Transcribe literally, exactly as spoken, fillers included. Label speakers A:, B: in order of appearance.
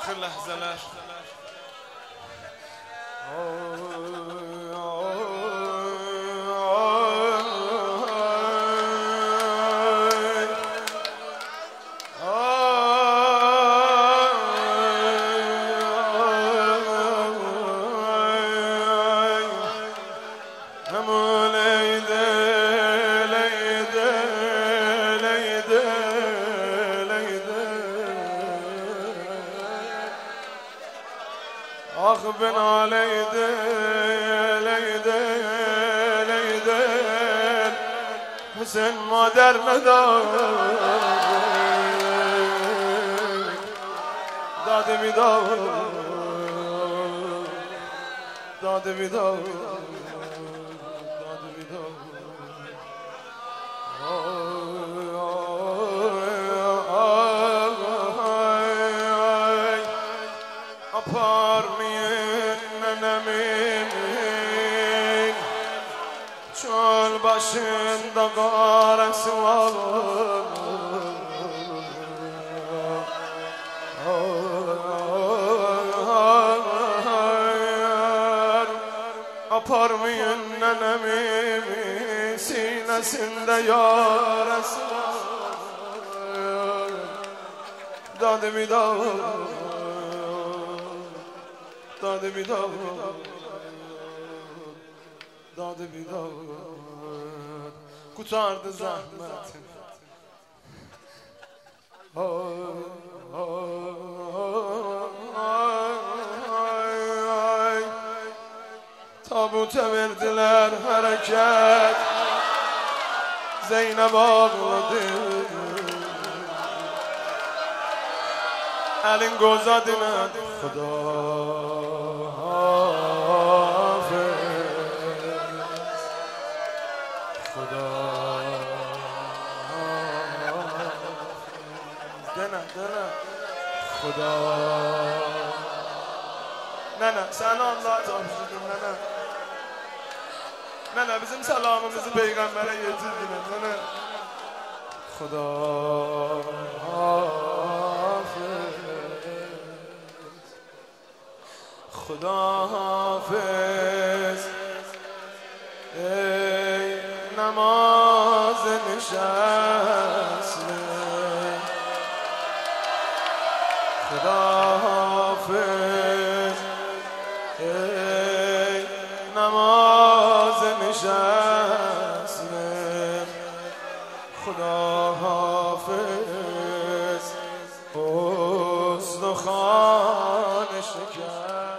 A: آخر لحظه لش آخ بنا لیده لیده لیده حسین مادر ندار داده بیدار داده بیدار داده بیدار apar mıyım nenemin çöl başında garesi var apar mıyım nenemin sinesinde yaresi var dadı mi dadı داده بیداد داده بیداد کوتارد زحمت تابوت verdiler hareket Zeynep ağladı elin gozadına خدا خدا دنا دنا خدا نه نه sen Allah topşurdun ne ne ne ne bizim selamımızı peygambere getirdin ne ne خدا خدا حافظ ای نماز نشسته خدا حافظ ای نماز نشسته خدا حافظ استخوان شکست